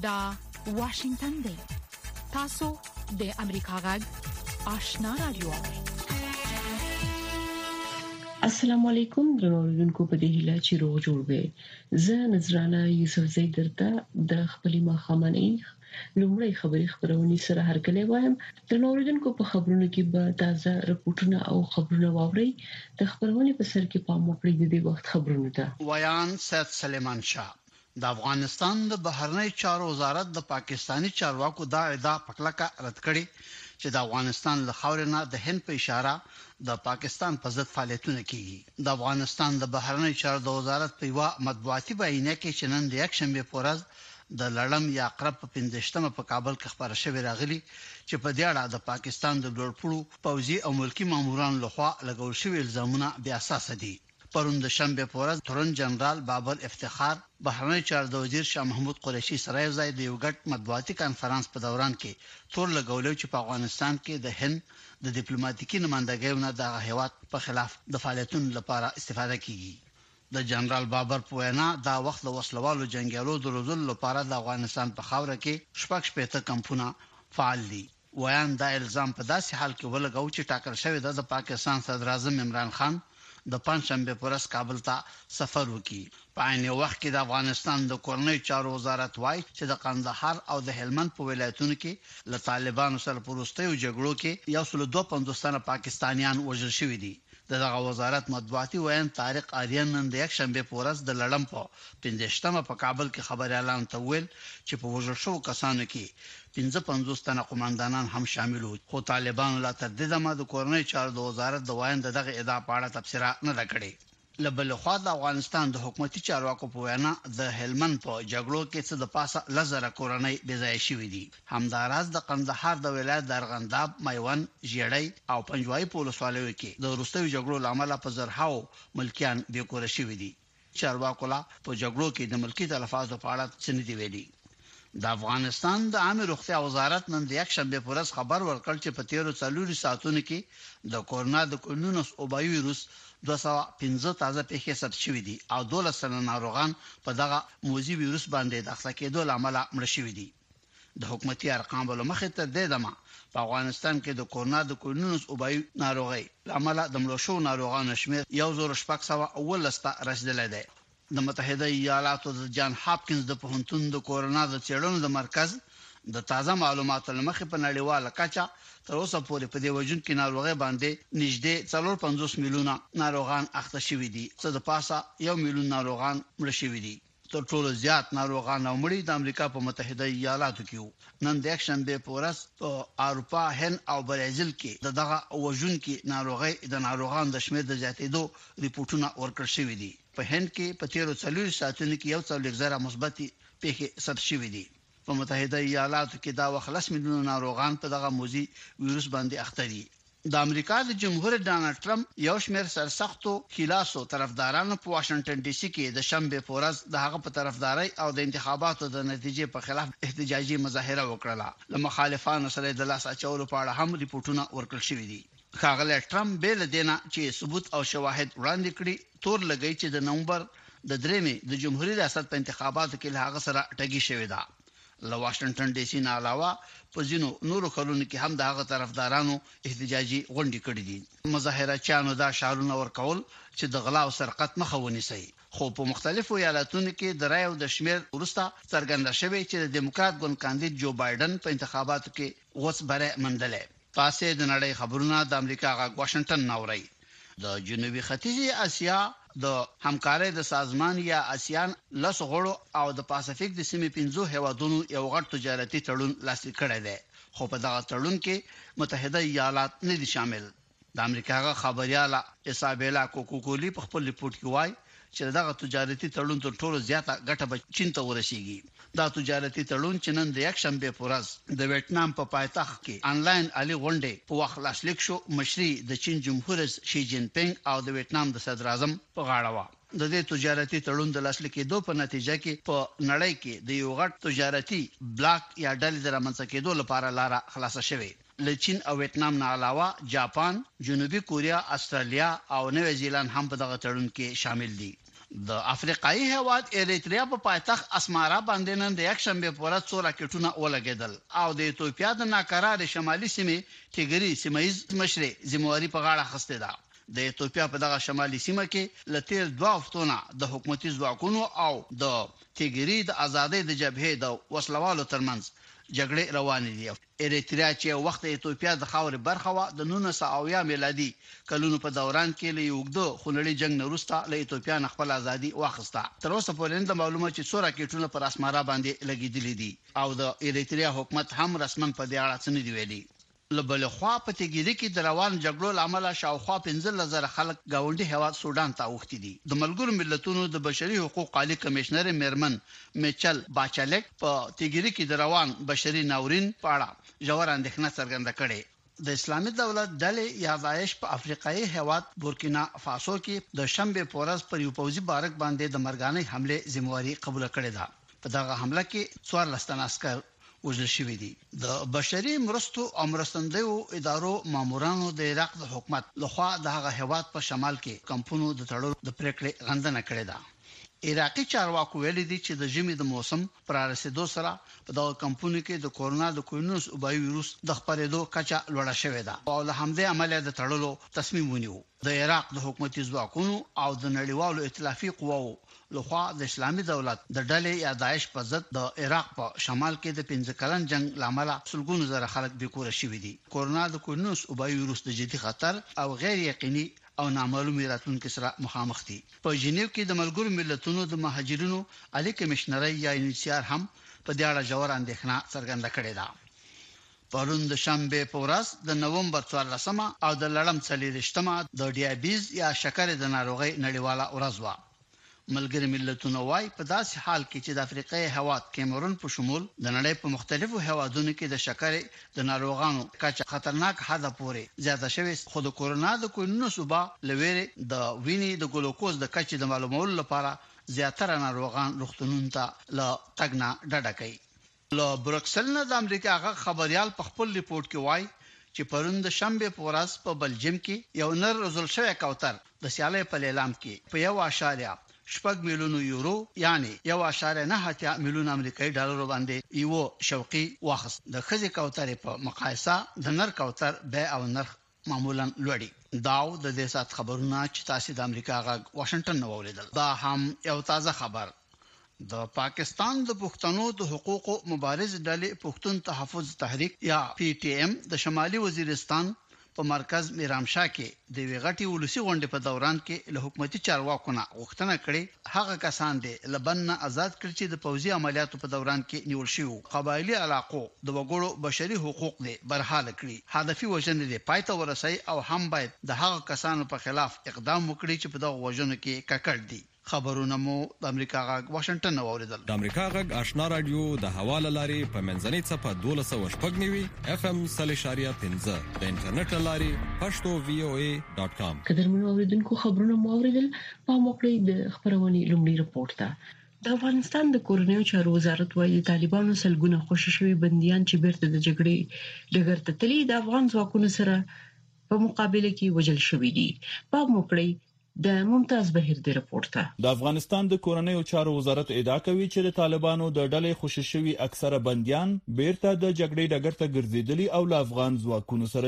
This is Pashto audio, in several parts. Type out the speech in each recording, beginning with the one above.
دا واشنگتن دی. تاسو د امریکا غږ آشنا رادیو. السلام علیکم درنوونکو په دې هیله چې روغ جوړ وي. زه نذرانه یوسف زید درته د خپلې ماښامنۍ لومړی خبري خبرونه سره هرکلی وایم. درنوونکو په خبرونو کې به تازه رپورټونه او خبرونه واوري. د خبرونې په سر کې پام وکړئ د دې وخت خبرونه ته. ویان سید سلیمان شاه د افغانستان د بهرنی چارو وزارت د پاکستانی چارواکو دا ادعا پکلکه رد کړې چې د افغانستان له خاورې نه د هند په اشاره د پاکستان په ضد فعالیتونه کوي. د افغانستان د بهرنی چارو د وزارت په یو مطبوعاتي بیانیه کې چې نن د یک شنبه په ورځ د لړم یا عقرب په 15مه په کابل کې خبره شوې راغلي چې په دې اړه د پاکستان د لوړپوړو پوځي او ملکی مامورانو لخوا لګول شوی الزامونه بیا اساس دي. پرون د شنبه په ورځ تورن جنرال بابل افتخار بهرنی چارو د وزیر شاه محمود قریشي سره یو ځای د یو غټ مطبوعاتي کانفرنس په دوران کې تور لګولو چې په افغانستان کې د هند د ډیپلوماټیکي نمائندګیو نه د هیواد په خلاف د فعالیتونو لپاره استفاده کیږي. د جنرال بابر په وینا دا وخت د وسلوالو جنگیالو د روزل لپاره د افغانستان په خاوره کې شپږ شپېته کمپونه فعال دي. ویان دا الزام په داسې حال کې ولګاو چې ټاکل شوی د پاکستان صدر اعظم عمران خان د پنځشنبه پر ورځ کابل ته سفر وکړي. په عین وخت کې د افغانستان د کورنۍ چارو وزارت وایي چې د قندهار او د هلمند په ولایتونو کې له طالبانو سره پروستیو جګړو کې 152 تنه پاکستانیان وژل شوي دي. دغه وزارت مطبوعاتي ویان طارق آریان نن د یک شنبه په ورځ د لړم په 15مه په کابل کې خبري اعلان ته ویل چې په وژل شو کسانو کې 55 تنه قوماندانان هم شامل وو. خو طالبانو لا تر دې دمه د کورنۍ چارو د وزارت د ویان دغه ادعا په اړه تفسیر نه کړی. لبل خو د افغانستان د حکومتي چارواکو په وینا د هلمند په جګړو کې څه د پاسه لزر کورنۍ بځای شوې دي. همداراز د قندهار د ولایت د ارغنداب، میوند، ژړۍ او پنجوای په ولسوالیو کې د روستوي جګړو لامل په زرهاو ملکیان بې کور شوي دي. چارواکو لا په جګړو کې د ملکی تلفاتو په اړه څه نه دی ویلي. د افغانستان د عامه روغتیا وزارت نن د یک شنبه په ورځ خبر ورکړ چې په 13 ساعتونو کې د کورونا د کورونوس او وایروس 215 تازه پیښې ثبت شوې دي او 12 سنه ناروغان په دغه موذي وایروس باندې داخله کېدو لامل مړ شوي دي. د حکومتي ارقام له مخې تر دې دمه په افغانستان کې د کورونا د کورونوس او وایروس ناروغي لامل د مړ شو ناروغانو شمېر 1619 ته رسیدلی دی. د متحده ایالاتو د جان هاپکینز د پوهنتون د کورونا د څېړنو د مرکز د تازه معلوماتو لمخې په نړیواله کچه تر اوسه پورې په دې وجود کې ناروغي باندې نږدې 450 میلیونه ناروغان اخته شوي دي چې د پاسه 1 میلیون ناروغان مړ شوي دي. تر ټولو زیات ناروغان او مړي د امریکا په متحده ایالاتو کې وو. نن د یک شنبه په ورځ په اروپا، هند او برازیل کې دغه وژون کې ناروغي د ناروغان د شمېر د زیاتېدو ریپورتونه ورکړل شوي دي. په هند کې په 13 ساعتونو کې 1.0 مثبت پیښې ثبت شوې دي. په متحده ایالاتو کې دا وخت میلیونه ناروغان په دغه موذي وایروس باندې اخته دي. د امریکا د جمهور ډانلډ ټرمپ یو شمېر سرسختو خلاصو طرفدارانو په واشنگټن ډي سي کې د شنبه په ورځ د هغه په طرفداري او د انتخاباتو د نتیجې په خلاف احتجاجي مظاهره وکړه. له مخالفانو سره د لاس اچولو په اړه هم ریپورتونه ورکړل شوي دي. ښاغلی ټرمپ بیل دینه چې ثبوت او شواهد وړاندې کړي تور لګی چې د نومبر د 3مې د جمهوریت ریاست په انتخاباتو کې له هغه سره ټګي شوې ده. له واشنگټن ډي سي نه علاوه په ځینو نورو خلونو کې هم د هغه طرفدارانو احتجاجي غونډې کړې دي. مظاهرچیانو دا شعارونه ورکول چې د غلا او سرقت مخه ونیسي. خو په مختلفو ایالتونو کې د رای او د شمیر وروسته څرګنده شوی چې د دیموکرات ګوند کاندید جو بایدن په انتخاباتو کې غوڅ بره مندلې. تاسو د نړۍ خبرونه د امریکا غا واشنگټن ناوړي. د جنوبي ختیځي اسیا د همکارۍ د سازمان یا آسیان لس غړو او د پاسفیک د سیمې 15 هیوادونو یو غټ تجارتي تړون لاسلیک کړی دی. خو په دغه تړون کې متحده ایالات نه دي شامل. د امریکا غا خبرياله ایسابیلا کوکوکولی په خپل ریپورت کې وایي چې دغه تجارتي تړون تر ټولو زیاته ګټه به چین ته ورسیږي. دا تجارتي تړون چې نن د یک شنبه په ورځ د ویتنام په پایتخت کې انلاین علي غونډې په وخت لاسلیک شو. مشري د چین جمهور رئیس شي جین پینګ او د ویتنام د صدر اعظم په غاړه و. د دې تجارتي تړون د لاسلیکېدو په نتیجه کې په نړۍ کې د یو غټ تجارتي بلاک یا ډلې د رامنځته کېدو لپاره لار خلاصه شوه. له چین او ویتنام نه علاوه جاپان، جنوبي کوریا، استرالیا او نوې زیلند هم په دغه تړون کې شامل دي. د افریقایي هیواد اریتریا په پایتخت اسمارا باندې نن د یک شنبه پورې 4 راکټونه ولګیدل او د ایتوپیا د ناقرار شمالي سیمې تیګری سیمایز مشر ذمہواری په غاړه اخیسته ده د ایتوپیا په دغه شمالي سیمه کې لتیر 2 هفتونه د حکومتي ځواکونو او د تیګری د ازادۍ د جبهې د وسلوالو ترمنځ جګړه روانه دي اریتریا چې وخت ایتوپیا د خاورې برخه و د 1900 میلادي کلونو په دوران کې له یوګدو خونړي جنگ نه وروسته له ایتوپیا خپل ازادي واخیسته تر اوسه پورې د معلومات چې 100 راکټونه پر اسمارا باندې لګیدلې دي او د ایریتریا حکومت هم رسمن په دې اړه څه نه دی ویلي لبل خوا په تیګری کې د روان جګړو لامل شاوخوا 15000 خلک گاونډي هواد سودان ته اوختي دي د ملګرو ملتونو د بشري حقوق عالی کمشنر میرمن میچل باچالیک په تیګری کې د روان بشري ناورین په اړه ژور اندېښنه څرګنده کړې د اسلامي دولت ډلې یا داعش په افریقایي هواد بورکینا فاسو کې د شنبه پورز پر یو پوځي بارک باندې د مرګانې حمله ذمہواری قبول کړې ده په دغه حمله کې 14 تن عسكر وژل شوی دي د بشري مرستو او مرستندوی ادارو مامورانو د عراق د حکومت لخوا د هغه هواد په شمال کې کمپونو د تړلو د پریکړې غندنه کړې ده عراقي چارواکو ویلي دي چې د ژمي د موسم پر رسیدو سره په دغه کمپونو کې د کورونا د کوینوس وبای وایروس د خپرېدو کچه لوړه شوې ده او له همدې عملیه د تړلو تصمیم ونیو د عراق د حکومتي ځواکونو او د نړیوالو ائتلافي قواو لخوا د اسلامي دولت د ډلې یا داعش په ضد د عراق په شمال کې د 15 کلن جنگ لامل سلګونو زره خلک بېکور شوي دي کورونا د کوینوس وبای وایروس د جدي خطر او غیر یقیني او نامعلوم راتلونکو سره مخامخ دي په جنیو کې د ملګرو ملتونو د مهاجرینو عالی کمشنري یا انچار هم په دې اړه ژور اندېښنه څرګنده کړې ده پرون د شنبه په ورځ د نومبر 14 او د لړم 30 د ډیابیز یا شکر د ناروغي نړیواله ورځ و ملګری ملتونه وايي په داسې حال کې چې د افریقای هواد کیمرون په شمول د نړۍ په مختلفو هوادونو کې د شکر د ناروغانو کچه خطرناک حد پورې زیاته شوې خو د کورونا د کوینوس وبا لويره د ویني د ګلوکوز د کچې د معلومولو لپاره زیاتره ناروغان روغتونونو ته لا تګنا ډډه کوي له بروکسل نه د امریکا هغه خبريال په خپل ریپورت کې وايي چې پرون د شنبه په ورځ په بلجیم کې یو نر رزل شوی کوتر د سیالۍ په اعلان کې په 1.6 میلیون یورو یعنی 1.9 میلیون امریکایي ډالر باندې یو شوقي واخص د خزي کوتر په مقایسه د نر کوتر بیع او نرخ معمولا لوړي داو د دې سات خبرونه چې تاسو د امریکا غ واشنگټن نو ولیدل دا هم یو تازه خبر د پاکستان د پښتنو د حقوقو مبارز ډلې پښتون تحفظ تحریک یا پی ټی ایم د شمالي وزیرستان په مرکز میرامشاه کې د ویغټي ولسی غونډې په دوران کې له حکومتي چارواکو نه غوښتنه کړې هغه کسان دي لبنان آزاد کړي چې د پوځي عملیاتو په دوران کې نیول شوی قبایلی علاقو د وګړو بشري حقوق دي برحال کړي هدفي وژنې دي پایته ورسي او هم باید د هغه کسانو په خلاف اقدام وکړي چې په دغه وژنو کې ککړ دي خبرونه مو د امریکا غږ واشنگټن نو اوریدل د امریکا غږ آشنا رادیو د حواله لاري په منځنۍ صفه 1290 اف ام 3.15 د انټرنیټ لاري pashto.voa.com قدرمنو اوریدونکو خبرونه مو اوریدل په موقع د خبرونې لومړی رپورت ته د افغانستان د کورنیو چارو وزارت وايي طالبانو سلګونه خوشي شوی بنديان چې بیرته د جګړې ډګر ته تللي د افغان ځواکونو سره په مقابله کې وژل شوی دي په موقع د ممتاز بهیر د رپورت د افغانستان د کورنیو چارو وزارت ادعا کوي چې د طالبانو د ډلې خوشي شوی اکثره بنديان بیرته د جګړې ډګر ته ګرځیدلي او له افغان ځواکونو سره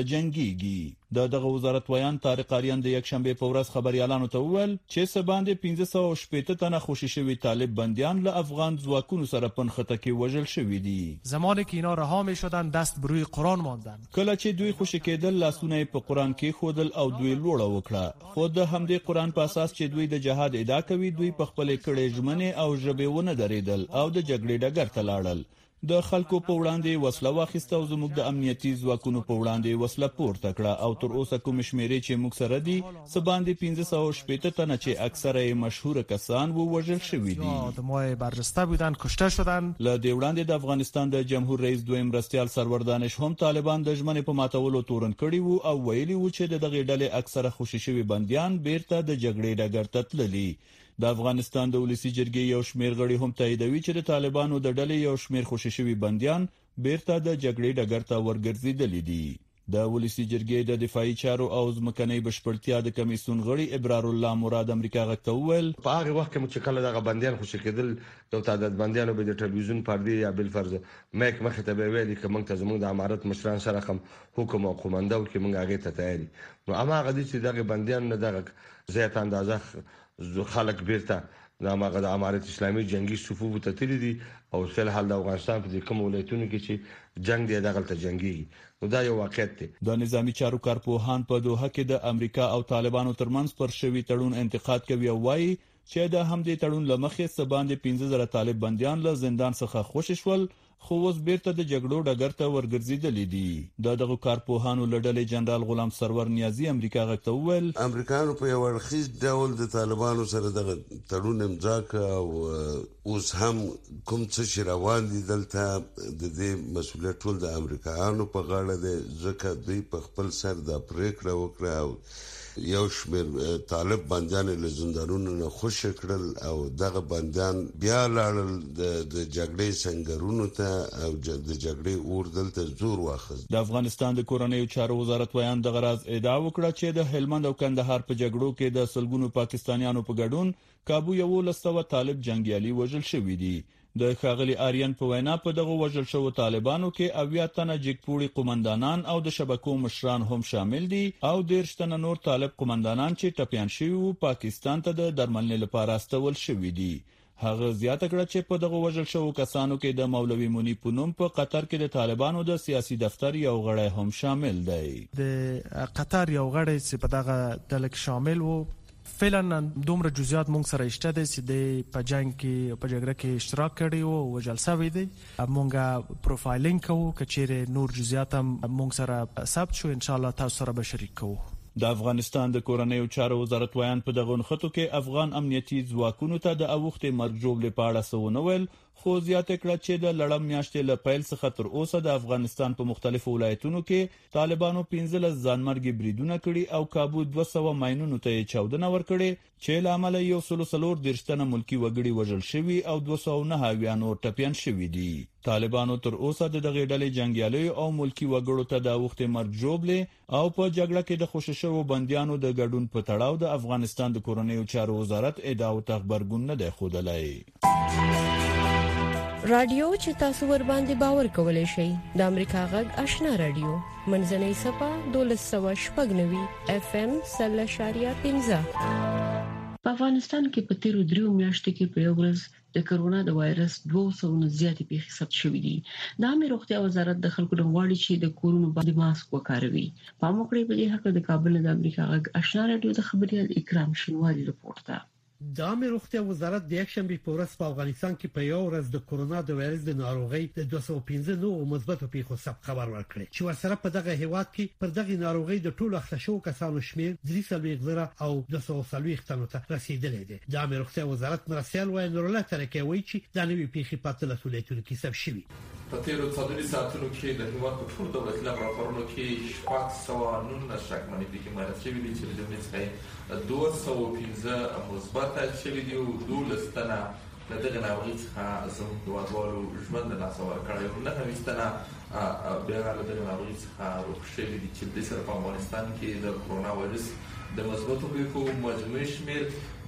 جنگيږي دغه وزارت ویان طارق اریان د یک شنبه په ورځ خبريالانو ته وویل چې سباند 1580 تنه خوشي شوی طالب بنديان له افغان ځواکونو سره پنخته کې وژل شوی دي زمانی که اینا رها میشدن دست بروی قرآن ماندن کله چې دوی خوشي کېدل لاسونه په قرآن کې خودل او دوی لوړه وکړه خود همدې قرآن په اساس چې دوی د جهاد ادعا کوي دوی په خپل کړه ژمنه او ژبهونه درېدل او د جګړې ډګر ته لاړل د خلکو په وړاندې وسله واخیسته او زموږ د امنیتي ځواکونو په وړاندې وسله پورته کړه او تر اوسه کوم شمیرې چې موږ سره دي سباندې 1580 تنه چې اکثره مشهور کسان وو وژل شوی دي د موی برجسته بودن کشته شدن له دې وړاندې د افغانستان د جمهور رئیس دویم رستيال سرور دانش هم طالبان د ژمنې په ماتولو تورن کړي وو او ویلي وو چې دغه ډلې اکثره خوشي شوی بنديان بیرته د جګړې ډګر ته تللي د افغانستان د ولسی جرګې یو شمیر غړي هم تاییدوي چې د طالبانو د ډلې یو شمیر خوشي شوی بنديان بیرته د جګړې ډګر ته ورګرځیدلي دي د ولسی جرګې د دفاعي چارو او ځمکنۍ بشپړتیا د کمیسیون غړي ابرار الله مراد امریکا غږ وویل په هغه وخت کې چې کله دغه بندیان خوشی کېدل یو تعداد بندیانو به د ټلویزیون پردې یا بل فرض مېک مخ ته به ویلي چې موږ ته زموږ د امارت مشران سره کوم حکم او قومندو کې موږ هغه ته تیاری نو اما هغه چې دغه بندیان نه دغه زیات اندازه خلک بیرته د امارت اسلامي جنگي صفوف ته تللی دي او فل حال د افغانستان په کوم ولایتونو کې چې جنگ دی دغه ته جنگي نو دا یو واقعیت دی د نظامی چارو کارپوهان په دوحه کې د امریکا او طالبانو ترمنځ پر شوی تړون انتقاد کوي او وایي چې د همدې تړون لمخې سباندې 15000 طالب بنديان له زندان څخه خوشی شول خو اوس بیرته د جګړو ډګر ته ورګرځیدلې دي دغه کارپوهانو لړلې جنرال غلام سرور نیازي امریکا غږ ته وویل امریکایانو په یو ورخیز ډول د طالبانو سره د تړون امضا او اوس هم کوم څه روان دي دلته د دې مسؤلیت ټول د امریکایانو په غاړه دی ځکه دوی په خپل سر د پریکړه وکړه او یو شمیر طالب بندیان له زندانونو نه خوش کړل او دغه بندیان بیا لاړل د جګړې سنگرونو ته او د جګړې اور دلته زور واخیست د افغانستان د کورنیو چارو وزارت ویان د غراز ادعا وکړه چې د هلمند او کندهار په جګړو کې د سلګونو پاکستانیانو په ګډون کابو یو لستوه طالب جنگیالي وژل شوی دي د ښاغلي آریان په وینا په دغه وژل شوو طالبانو کې 80 تنه جګپوړي قومندانان او د شبکو مشران هم شامل دي او 10 تنه نور طالب قومندانان چې ټپيان شوي پاکستان ته د درملنې لپاره استول شوي دي هغه زیاته کړه چې په دغه وژل شوو کسانو کې د مولوي منی پونم په قطر کې د طالبانو د سیاسي دفتر یو غړی هم شامل دی د قطر یو غړی چې په دغه ډله کې شامل وو فعلا دومره جزئیات مونږ سره شته دي چې د په جنگ کې په جګړه کې اشتراک کړی او جلسه وې دي مونږه پروفایلینګ کوو کچېره نور جزئیات هم مونږ سره ثبت شو ان شاء الله تاسو سره به شریک کوو د افغانستان د کورنیو چارو وزارت ویان په دغه نخټو کې افغان امنیتي ځواکونو ته د اوښتې مرګ جوړې په اړه سونه ویل خو زیاته کړه چې د لړم میاشتې له پیل څخه تر اوسه د افغانستان په مختلفو ولایتونو کې طالبانو 15 ځانمرګي بریدونه کړي او کابو 200 ماینونو ته چاودنه ورکړي چې لامل یو سلسلور درشتنه ملکی وګړي وژل شوی او 209 نور ټپيان شوی دي طالبانو تر اوسه د دغه ډلې جنگیالي او ملکی وګړو ته د وخت مرګ جوړلې او په جګړه کې د خوششو بنديانو د ګډون په تړاو د افغانستان د کورنیو چارو وزارت ادعا او خبرګون نه دی خودلای رادیو چې تاسو ور باندې باور کولای شئ د امریکا غږ آشنا رادیو منځنۍ صفه 1290 اف ام 0.15 په افغانستان کې په تیرو 3 میاشتو کې په یو ورځ د کرونا د وایرس 200 زیاتې پیښې ثبت شوې دي د عامه روغتیا وزارت د خلکو لپاره چې د کورونو باندې ماسک وکاروي په موکړې په دې حق د کابل د امریکا غږ آشنا رادیو د خبريال اکرام شینواری رپورت ده د عامه روغتیا وزارت د یکشنبه په ورځ په افغانستان کې په یو ورځ د کرونا د وایرس د ناروغۍ د 215 نوو مثبتو پیښو ثبت خبر ورکړي چې ورسره په دغه هیواد کې پر دغه ناروغۍ د ټولو اخته کسانو شمیر 300 او 240 تنو ته رسیدلی دی د عامه روغتیا وزارت مرسل وای نور الله ترکه وایي چې د نوې پیښې په تل ولایتونو کې ثبت شوي په تیرو 4 ساعتونو کې د هیواد په ټول دولتي لابراتوارونو کې 719 شکمنې پیښې معرفي شوې دي چې د مثبت 215 مثبت شوي دي او 12 تنه د دغه ناروغۍ څخه زموږ هیوادوالو ژوند له لاسه ورکړی او 9 تنه بیا له دغه ناروغۍ څخه روغ شوي دي چې د سره په افغانستان کې د کرونا وایرس د مثبتو پیښو مجموعي شمیر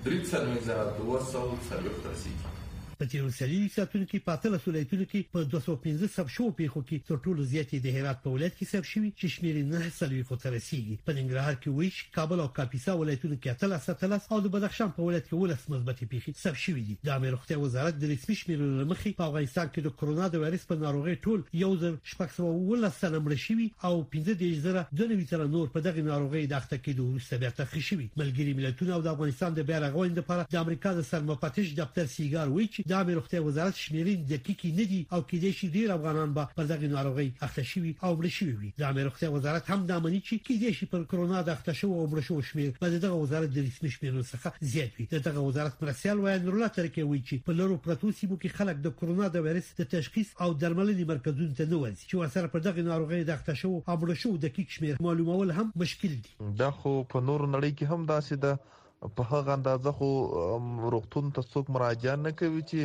3,240 رسیدي په تیرو سلي ساتونکو کې پاتله ولایتونو کې په 215 سب شو پیښو کې تر ټولو زیاتې د هرات په ولایت کې سب شوي چې شمیر 9 خو ترسيږي په ننګرهار کې ویش کابل او کاپیسا ولایتونو کې 13 او د بدخشان په ولایت کې ولس مثبت پیښې سب شوي دي د امیر روغتیا وزارت د رسمي شمیرو لمخې په افغانستان کې د کرونا د وایرس په ناروغۍ ټول 1,612 سنه مړ شوي او 15,000 تر نور په دغه ناروغۍ د اخته کېدو وروسته بیا تخښ شوي ملګری ملتونه او د افغانستان د بیا رغونې لپاره د امریکا د سرمپاتیش دفتر سیګار وایي د امیر روغتیا وزارت شمیرین دقیق نه دي او کې د شي ډیر افغانان به پر دغه ناروغي اخته شوي او مړ شوي وي د امیر روغتیا وزارت هم د امنیت کې د شي پر کرونا د اخته شو او مړ شو شمیر په دغه وزارت د رسمي شمیرو څخه زیات وي دغه وزارت مرسل وای نور الله ترکه وی چې په لورو پروتو سیمو کې خلک د کرونا د وایرس د تشخیص او درملنې مرکزونو ته نه ورځي چې ورسره پر دغه ناروغي د اخته شو او مړ شو دقیق شمیر معلومول هم مشکل دي دا خو په نور نړۍ کې هم داسې ده په هغه اندازه خو روغتون ته څوک مراجعه نه کوي چې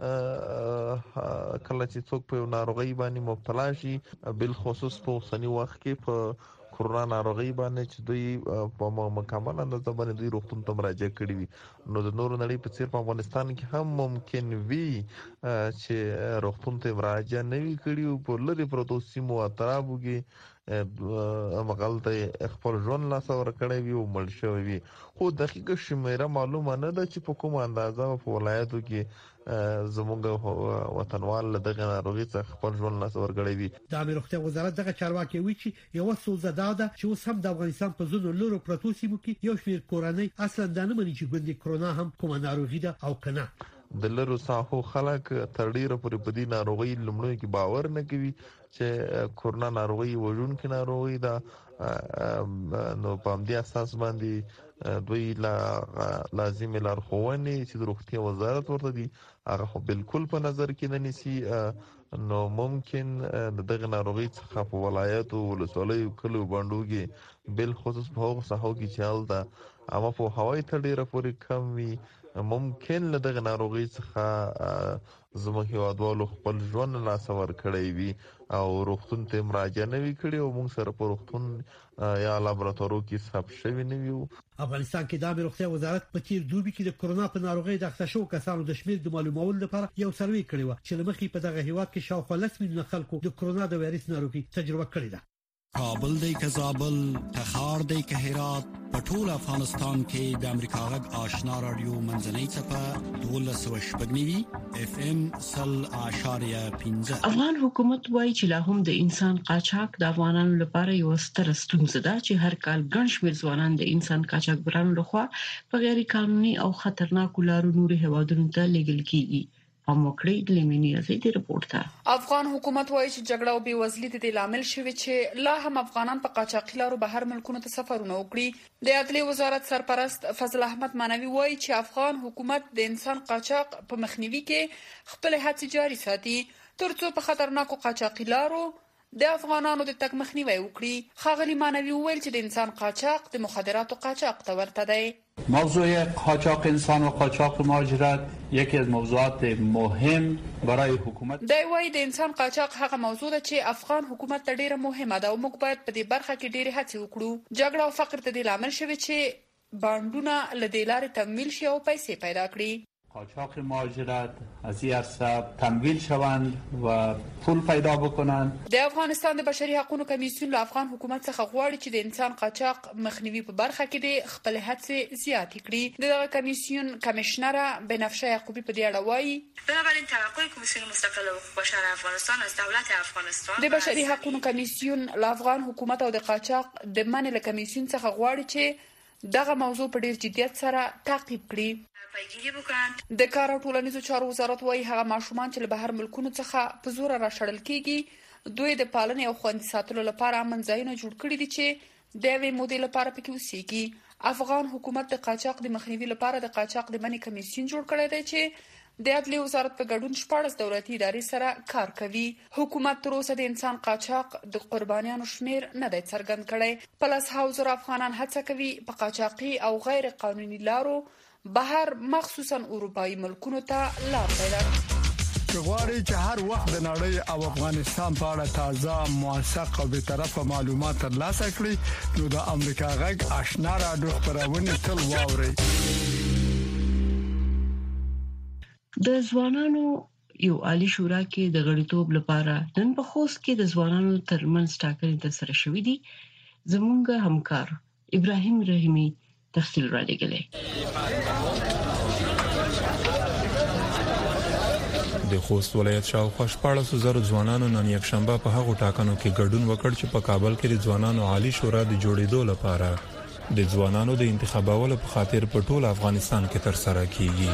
کله چې څوک په ناروغي باندې مبتلا شي، بل خصوص په اوسنی وخت کې په کورونا ناروغي باندې چې دوی په مکمل اندازه باندې دوی روغتون ته مراجعه کړې وي. نو د نورو نړۍ په څیر په افغانستان کې هم ممکن وي چې روغتون ته مراجعه نه وي کړې او په لري پروتو سیمو اطرافو کې مغلطه خپل ژوند لا څور کړی وي او مړ شوی وي. خو دقیقه شمیره معلومه نه ده چې په کومه اندازه په ولایتو کې زموږ وطنوال دغه ناروغي څخه خپل ژوند لا څور کړی وي. د امیر روغتیا وزارت دغه چارواکي وی چې یو څه زده چې اوس هم د افغانستان په ځینو لورو پروتو سیمو کې یو شمېر کورنۍ اصلا د نه مني چې ګوندې کرونا هم کومه ناروغي ده او کنه. د لرو ساحو خلک تر ډیره پورې په دې ناروغي لمړی کې باور نه کوي چې کرونا ناروغي وژونکې ناروغي ده. نو په دې اساس باندې دوی لازم لارښوونې چې د روغتیا وزارت ورته دي هغه خو بالکل په نظر کې نه نیسي. نو ممکن دغه ناروغي څخه په ولایتو ولسوالیو کلو باندې کې بل خصوص په هغه ساحو کې چې حالته اما په هوایي تر ډیره پورې کم وي، ممکن له دغه ناروغي څخه زموږ هیوادوالو خپل ژوند لا څور کړی وي او روغتون ته مراجعه نه وي کړې او موږ سره په روغتون یا لابراتوارو کې ثبت شوی نه وي. افغانستان کې د امیر روغتیا وزارت په تیر دوبي کې د کرونا په ناروغي د اخته شو کسانو د شمیر د معلومولو لپاره یو سروې کړی و چې لمخې په دغه هیواد کې شاوخوا 10 میلیونه خلکو د کرونا د وایرس ناروغي تجربه کړې ده. کابل دی که زابل، تخار دی که هرات، په ټول افغانستان کې د امریکا غږ آشنا رادیو منځنۍ څپه 1290 FM 0.15. افغان حکومت وایي چې لا هم د انسان قاچاق د افغانانو لپاره یو ستر ستونزه ده چې هر کال ګڼ شمېر ځوانان د انسان قاچاقبرانو لخوا په غیر قانوني او خطرناکو لارو نورو هیوادونو ته لیږل کیږي. افغان حکومت وایي چې جګړه او بېوزلي د لامل شوی چې لا هم افغانان په قاچاقي لارو بهر ملکونو ته سفرونه وکړي. د عدلیې وزارت سرپرست فضل احمد مانوي وایي چې افغان حکومت د انسان قاچاق په مخنیوي کې خپل هڅې جاري ساتي ترڅو په خطرناکو قاچاقي لارو د افغانانو د تګ مخنیوي وکړي. ښاغلي مانوي وویل چې د انسان قاچاق د مخدراتو قاچاق ته ورته دی. موضوع قاچاق انسان و قاچاق مهاجرت یکی از موضوعات مهم برای حکومت دی. وایي د انسان قاچاق هغه موضوع ده چې افغان حکومت ته ډیره مهمه ده او موږ باید په دې برخه کې ډیره هڅې وکړو. جګړه او فقر ته د لامل شوی چې بانډونه له دې لارې تمویل شي او پیسې پیدا کړي. قاچاق مهاجرت از این عرصه تمویل شوند و پول پیدا بکنند. د افغانستان د بشري حقوقو کمیسیون له افغان حکومت څخه غواړي چې د انسان قاچاق مخنیوي په برخه کې د خپل هڅې زیاتې کړي. دغه کمیسیون کمشنره بنفشه یعقوبی په دې اړه وایي بنابراین توقع کمیسیون مستقل حقوق بشر افغانستان از دولت افغانستان د بشري حقوقو کمیسیون له افغان حکومت او د قاچاق د منع له کمیسیون څخه غواړي چې دغه موضوع په ډیر جدیت سره تعقیب کړي. د کار او ټولنیزو چارو وزارت وایي هغه ماشومان چې له بهر ملکونو څخه په زور راشړل کیږي دوی د پالنې او خوندي ساتلو لپاره امن ځایونه جوړ کړي دي چې د یوې مودې لپاره پکې اوسېږي. افغان حکومت د قاچاق د مخنیوي لپاره د قاچاق د منع کمیسیون جوړ کړی دی چې د عدلیې وزارت په ګډون 14 دولتي ادارې سره کار کوي. حکومت تر اوسه د انسان قاچاق د قربانیانو شمیر نه دی څرګند کړی. په 100,000 افغانان هڅه کوي په قاچاقي او غیر قانوني لارو بهر مخصوصا اروپایي ملکونو ته لار پیدا کړي. غواړي چې هر وخت د نړۍ او افغانستان په اړه تازه، موثق او بی‌طرفه معلومات ترلاسه کړي نو د امریکا غږ آشنا رادیو خبرونه تل واوري. د ځوانانو یو عالی شورا کې د غړیتوب لپاره نن په خوست کې د ځوانانو ترمنځ ټاکنې ترسره شوې دي. زموږ همکار ابراهیم رحیمی تفصیل را لګلې. د خوست ولایت شاوخوا 14,000 ځوانانو نن یکشنبه په هغو ټاکنو کې ګډون وکړ چې په کابل کې د ځوانانو عالی شورا د جوړېدو لپاره د ځوانانو د انتخابولو په خاطر په ټول افغانستان کې ترسره کیږي.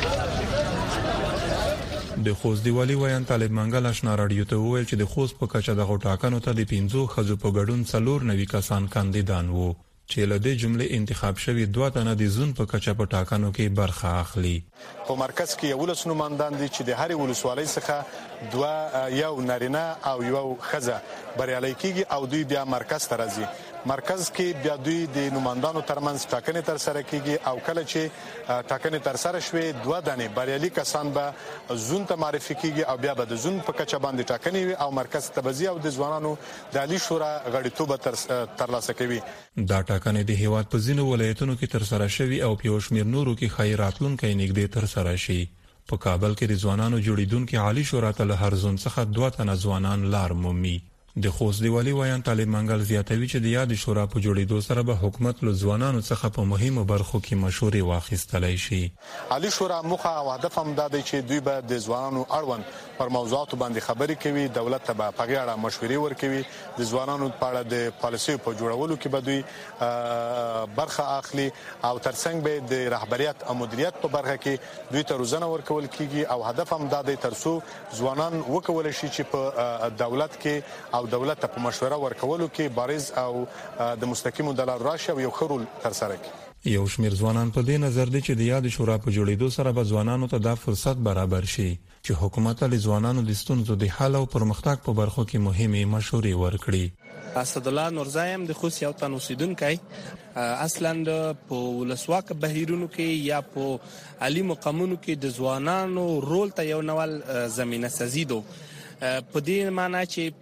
د خوست دی والی ویان طالب منګل آشنا رادیو ته وویل چې د خوست په کچه دغه ټاکنو ته د 50 خزو په ګډون 490 کسان کاندیدان وو چې له دې جملې انتخاب شوی 2 تنه د زون په کچه په ټاکنو کې برخه اخلي. په مرکز کې یو لسنومندان دي چې د هرې ولسوالۍ څخه 2 یو نارینه او یو ښځه بریالي کیږي او دوی بیا مرکز ته راځي. مرکز کې بیا دوی د نمائندانو ترمنځ ټاکنې تر سره کیږي او کله چې ټاکنې تر سره شوي 2 دانې بریالي کسان به زون ته معرفي کیږي او بیا به د زون په کچه باندې ټاکنې وي او مرکز تبزی او د ځوانانو د عالی شورا غړیتوب ترلاسه کوي. دا ټاکنې د هیواد په ځینو ولایتونو کې تر سره شوي او په شمیر نورو کې خیراتلونکو نږدې تر سره شي. په کابل کې د ځوانانو جوړیدونکو عالی شورا ته له هر زون څخه 2 تنه ځوانان لار مومي. د خوست دی والی وایان طالب منګل زیاتوي چې د یاد شورا په جوړیدو سره به حکومت له ځوانانو څخه په مهمو برخو کې مشورې واخیستلای شي. عالی شورا مخه او هدف هم دا دی چې دوی به د ځوانانو اړوند پر موضوعاتو باندې خبرې کوي، دولت ته به په غاړه مشورې ورکوي، د ځوانانو په اړه د پالیسي په جوړولو کې به دوی برخه اخلي او ترڅنګ به د رهبریت او مدیریت په برخه کې دوی ته روزنه ورکول کیږي او هدف هم دا دی ترڅو ځوانان وکول شي چې په دولت کې او دولت ته په مشوره ورکولو کې بارز او د مستقیمو دلار راشه او یو خرول تر سره کوي. یو شمیر ځوانان په دې نظر دي چې د یاد شورا په جوړیدو سره به ځوانانو ته دا فرصت برابر شي چې حکومت له ځوانانو د ستونزو د حل او پرمختګ په برخو کې مهمه مشورې ورکړي. اسد الله نورزایم د خوست یو تن اوسیدونکی اصلا په ولسواک بهیرونو کې یا په عالی مقامونو کې د ځوانانو رول ته یو نوال زمينه سزیدو په دې معنی چې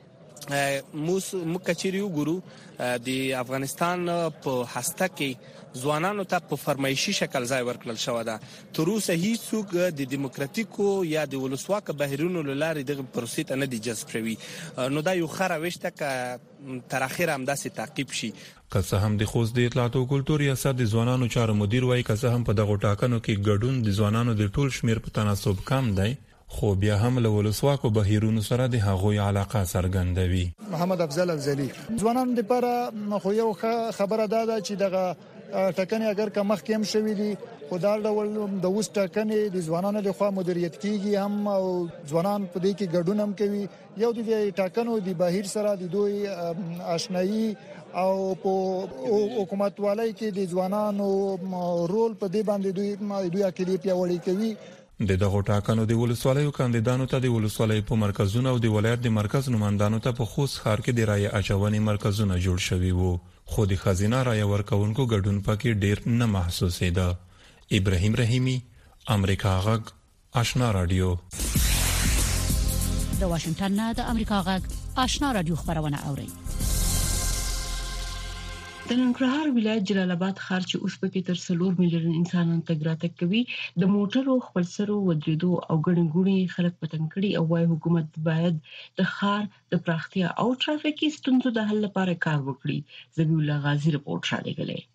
مو کچریو ګورو د افغانستان په هسته کې ځوانانو ته په فرمایشي شکل ځای ورکړل شو ده. تر اوسه هیڅوک د دیموکراتیکو یا د ولسواک بهیرونو لارې دغه پروسې ته نه دی جذب شوی. نو دا یو خره وشته ک تر اخر هم داسې تعقیب شي. که څه هم د خوست د اطلاعات او کلتور ریاست د ځوانانو چارو مدیر وایي که څه هم په دغه ټاکنو کې ګډون د ځوانانو د ټول شمیر په تناسب کم دی، خو بیا هم له ولسواکو بهیرونو سره د هغوی علاقه څرګندوي. محمد افضل افضلی ځوانانو لپاره خو یو خبره ده چې دغه ټاکنې اگر که مخکې هم شوې دي خو دا ډول د اوس ټاکنې د ځوانانو لخوا مدیریت کیږي هم او ځوانان په دې کې ګډون هم کوي. یو د ټاکنو د بهیر سره د دوی آشنایی او په حکومت والای کې د ځوانانو رول په دې باندې دوی اکیلی پیاوړی کوي. د دغه ټاکنو د ولسوالیو کاندیدانو ته د ولسوالۍ په مرکزونو او د ولایت د مرکز نمائندانو ته په خوست ښار کې د رایې اچونې مرکزونه جوړ شوي وو، خو د خزینه رایې ورکوونکو ګډون پکې ډیر نه محسوسېده. ابراهیم رحیمی، امریکا غږ، آشنا رادیو. د واشنگټن نه د امریکا غږ آشنا رادیو خبرونه اوري. د ننګرهار ولایت جلال آباد ښار چې اوس پکې تر 4 میلیون انسانان تګ راتګ کوي د موټرو خپلسرو ودرېدو او ګڼګوڼي خلک پتنګ کړي او وايي حکومت باید د ښار د پراختیا او ټرافیکي ستونزو د حل لپاره کار وکړي. زبیح الله غازی رپورټ را لګلې.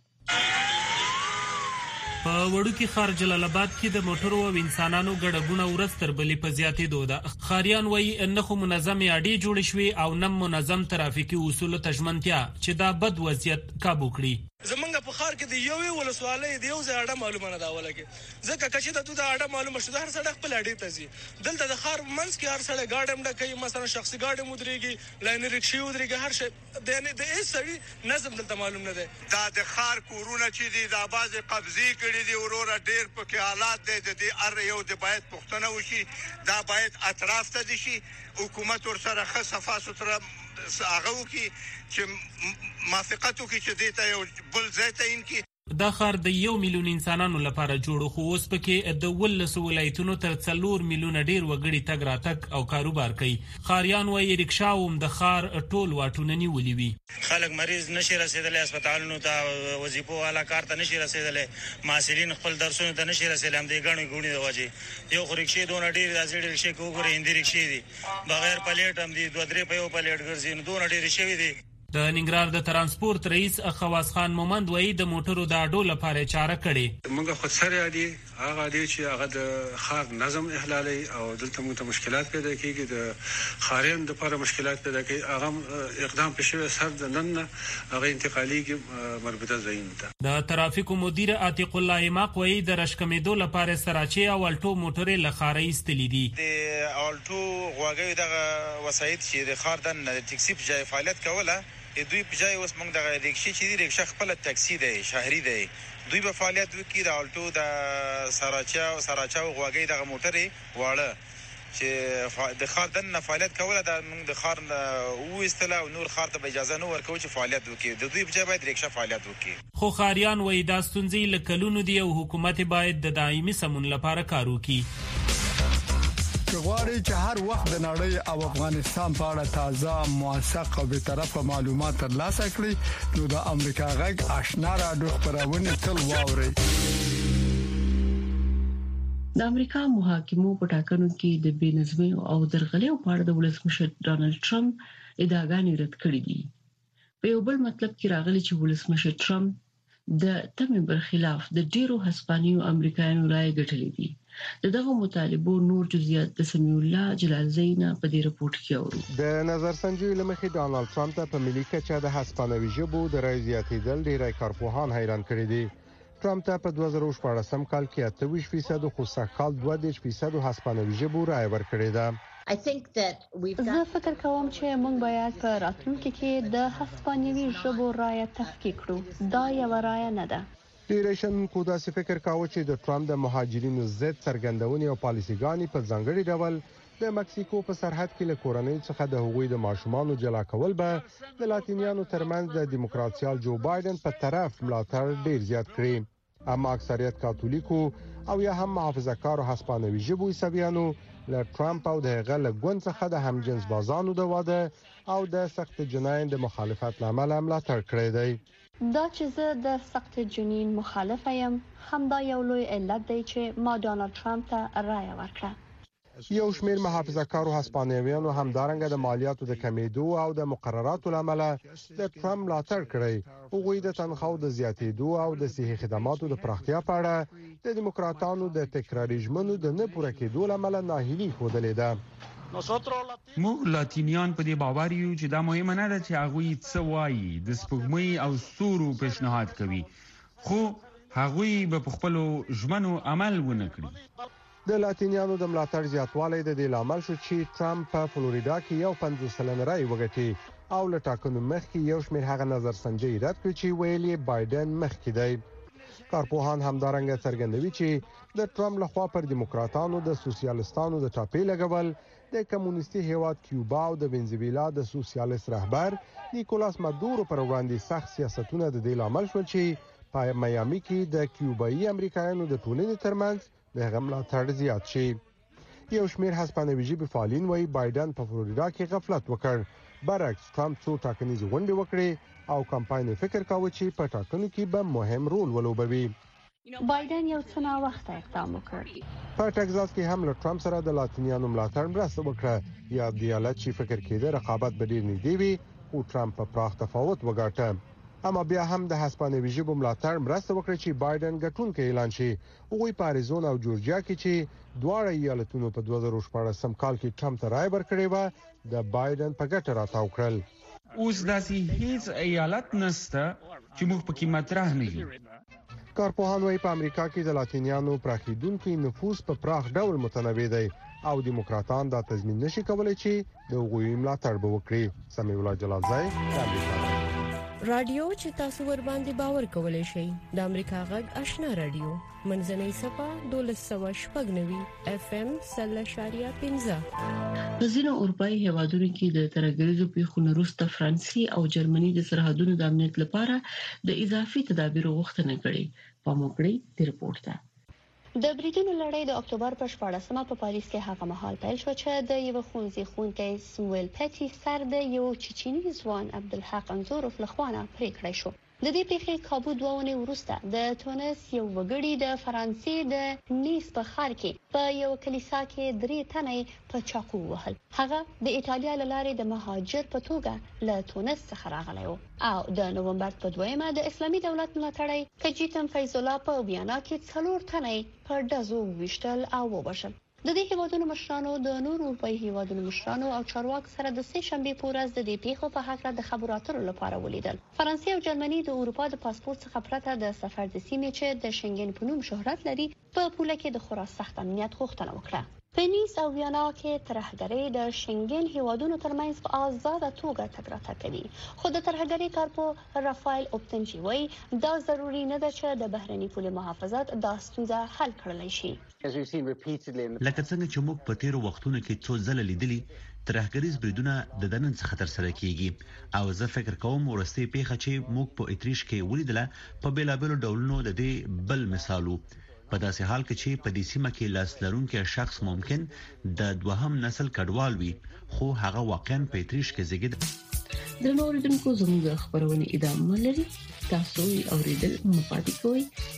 په وړوکی ښار جلال آباد کې د موټرو او انسانانو ګډه ورځ تر بلې په زیاتېدو ده. ښاریان وایي نه خو منظم اډې جوړې شوې او نه منظم ترافیکي اصولو ته ژمنتیا چې دا بد وضعیت کابو کړي. زمونږ په ښار کې د یوې ولسوالۍ د یو ځای اډه معلومه نه ده اوله کې، ځکه که چې د اډه معلومه شو د هر سړی خپل اډې ته ځي. دلته د ښار منځ کې هر سړی ګاډی هم ډکوي، مثلا شخصي ګاډی هم ودرېږي، لایني رکشې ودرېږي، هر شی د هېڅ سړي نظم دلته معلوم نه دی. دا د ښار کورونه چې دي دا بعضې قبضې کړي دي وروره، ډېر پکې حالات دی د دې هر یو د باید پوښتنه وشي، دا باید اطراف ته دي شي، حکومت ورسره ښه صفا سوتره هغه وکړي چې موافقت وکړي چې دې ته یو بل ځای تعیین کړي. دا ښار د 1 میلیون انسانانو لپاره جوړ خو اوس پکې د 12 ولایتونو تر 4 میلیونه ډیر وګړي تګ راتګ او کاروبار کوي. ښاریان وایي رکشا هم د ښار ټول واټونه نیولي وي. خلک مریض نشي رسیدلی هسپتالونو ته، وظیفو والا کار ته نشي رسیدلی، محصلین خپل درسونو ته نشي رسیدلی، هم د ګڼې ګوڼې د وجې. یو خو رکشې دونه ډېرې دا زیړې رکشې که وګورئ هندي رکشې دي، بغیر پلیټ هم دي، 2-3 په یو پلیټ ګرځي، نو دونه ډېرې شوي دي. د ننګرهار د ترانسپورت رئیس خواص خان مومند وایي د موټرو د اډو لپاره چاره کړي. موږ خود سره دي هغه دي چې هغه د ښار نظم احلالي او دلته موږ ته مشکلات پیدا کیږي، د ښاریانو لپاره مشکلات پیدا کوي. هغه اقدام پېښوي سر د نن هغه انتقالي مربوطه ځایونو ته. د ترافیکو مدیر عتیق الله اماق وایي د رشکمېدو لپاره سراچې او الټو موټرې له ښاره ایستلي دي. د الټو غواګي دغه وسایط چې د ښار د ټکسي په ځای فعالیت کوله، دوی په ځای اوس موږ دغه رکشې چې دي رکشه خپل ټکسي دی، شهري دی، دوی به فعالیت وکړي. د الټو د سراچا او غواګي دغه موټرې واړه چې د خار دننه فعالیت کوله د موږ د خار وستله او نور خار ته اجازه نه ورکوي چې فعالیت وکړي. د دوی په ځای باید ریکشا فعالیت وکړي. خو خاریان وایي دا ستونزې له کلونو دي او حکومت باید د دایمي سمون لپاره کار وکړي. غواړي چې هر وخت د نړۍ او افغانستان په اړه تازه موثق او به طرفه معلومات ترلاسه کړئ نو د امریکا غږ آشنا رادیو خبرونه تل واورئ. د امریکا محاکمو په ټاکنو کې د بېنظمۍ او درغلۍ په اړه د ولسمشر ډانلډ ټرمپ ادعاګانې رد کړې دي. په یو بل مطلب کې راغلي چې ولسمشر ټرمپ د تمې برخلاف د ډیرو هسپانیو امریکایانو رائے ګټلې دي. دغه مطالبو نور جزئیات د سمیع الله جلال زینا په دې رپورت کې اورو. د نظر سنجوي لمخې ډانلډ ټرمپ ته په ملي کچه د هسپانوي ژبو د رائے زیاتېدل ډیری کارپوهان حیران کړي دي. ټرمپ ته په 2014 کال کې 28% خو سږکال 22% هسپانوي ژبو رائے ورکړې ده. زه فکر کوم چې موږ باید په راتلونکي کې د هسپانوي ژبو رائے تحقیق کړو. دا یو رائے نه ده. ډیری شنونکو داسې فکر کاوه چې د ټرمپ د مهاجرینو ضد څرګندونې او پالیسيګانې په ځانګړي ډول د مکسیکو په سرحد کې له کورنۍ څخه د حقوقي د ماشومان جلا کول به د لاتینیانو ترمنځ د دیموکراتیال جو بایدن په طرف ملاتړ ډیر زیات کړی. اما اکثریت کاتولیکو او یا هم محافظه‌کارو هسپانوي ژبو عیسویانو له ټرمپ او د هغه لګون څخه د همجنس بازانو د واده او د سخت جناین د مخالفت لامل ملاتړ کړی دی. دا چې زه د سخت جنین مخالف یم همدا یو لوی علت دی چې ما ډانلډ ټرمپ ته رائے ورکړه. یو شمېر محافظه‌کارو هسپانویانو همدارنګه د مالیاتو د کمیدو او د مقرراتو لامل د ټرمپ ملاتړ کړی. هغوی د تنخواو د زیاتېدو او د صحي خدماتو د پراختیا په اړه د دیموکراتانو د تکراري ژمنو د نه پوره کېدو لامل ناهیلي ښودلې ده. موږ لاتینیان په دې باور یو چې دا مهمه نه ده چې هغوی څه وایي د سپوږمۍ او ستورو پیشنهاد کوي خو هغوی به په خپل ژمنو عمل ونه کړي. د لاتینیانو د ملاتړ زیاتوالی د دې لامل شو چې ټرمپ په فلوریدا کې یو 50% رائے وګټي او له ټاکنو مخکې یو شمېر هغه نظر سنجي رد کړ چې ویلي بایدن مخکې دی. کارپوهان همدارنګه څرګندوي چې د ټرمپ لخوا پر دیموکراتانو د سوسیالیستانو د ټاپې لګول د کمونیستي هیواد کیوبا او د وینزویلا د سوسیالیست رهبر نیکولاس مادورو پر وړاندې سخت سیاستونه د دې لامل شول چې په میامي کې د کیوبایي امریکایانو د ټولنې ترمنځ د هغه ملاتړ زیات شي. یو شمېر هسپانوي ژبې فعالین وایي بایدن په فلوریدا کې غفلت وکړ. برعکس ټرمپ څو ټاکنیز غونډې وکړې او کمپاین فکر کاوه چې په ټاکنو کې به مهم رول ولوبوي. بایدن یو څه وخت اقدام وکړ. په ټکزاس کې هم له ټرمپ سره د لاتینیانو ملاتړ مرسته وکړه. یا د ایالت چې فکر کېده رقابت به ډیر نږدې وي او ټرمپ په پراخ تفاوت وګاټه. اما بیا هم د هسپانوي ژبو ملاتړ مرسته وکړي چې بایدن ګټونکی اعلان شي. هغوی په اریزونا او جورجیا کې چې دواړه ایالتونو په 2014 کال کې ټرمپ ته رائے ورکړې و د بایدن په ګټه راتاو کړل. اوس داسې هیڅ ایالت نشته چې موږ پکې مطرح نه یو. کارپوهان وايي په امریکا کې د لاتینیانو پراخیدونکو نفوس په پراخ ډول متنوع دی او دیموکراتان دا تضمین نشي کولای چې د هغوی ملاتړ به وکړي. سمیع الله جلال زای امریکا رادیو چې تاسو ور باندې باور کولای شئ د امریکا غږ آشنا رادیو منځنۍ صفه 1290 اف ام 0.15 په ځینو اروپאי هیوادونو کې د ترګریزو پیښو وروسته فرانسې او جرمني د سرحدونو د امنیت لپاره د اضافي تدابیرو غوښتنه کړې. په موکړې د رپورت ته د بریټانیا لړۍ د اکتوبر په 14مه په پاریس کې هغه مهال پیل شو چې د یو ښوونځي ښوونکی سمویل پټي سر د یو چچینی ځوان عبدالحق انزوروف لخوانه پرې کړی شو. د دې پیښې کابو دوونه وروسته د تونس یو وګړي د فرانسې د نیس په ښار کې په یو کلیسا کې 3 تنې په چاقو وهل. هغه د ایتالیا لارې د مهاجر په توګه له تونس څخه راغلی و او د نومبر په 2مه د اسلامي دولت ملاتړی کجیتم فیض الله په بیانا کې 4 تنې په دزو وشتل او وبشل. د دې هیوادونو مشرانو د نورو اروپאי هیوادونو مشرانو او چارواکو سره د سه شنبه په ورځ د دې پیښو په حق د خبرو اترو لپاره ولیدل. فرانسې او جرمني د اروپا د پاسپورت څخه پرته د سفر د سیمې چې د شنګن په نوم شهرت لري په پوله کې د خورا سخت امنیت غوښتنه وکړه. په نیس او ویانا کې ترهګرۍ د شنګن هیوادونو ترمنځ په آزاده توګه تګ راتګ کوي. خو د ترهګرۍ کارپو رافایل اوپتنجي وایي دا ضروري نه ده چې د بهرني پولي محافظت دا ستونزه حل کړلی شي. لکه څنګه چې موږ په تیرو وختونو کې څو ځله لیدلي ترهګریز بریدونه د دنن څخه تر سره کیږي او زه فکر کوم ورسته پیښه چې موږ په اتریش کې ولیدله په بیلابلو ډولونو د دې بل مثالو په داسې حال کې چې په دې سیمه کې لاس لرونکي شخص ممکن د دوهم نسل کډوال وي خو هغه واقعا په اتریش کې زیږید. د نوردونکو زموږ خبرونه ادامه لري. تاسو یې اوریدل مفاده کوي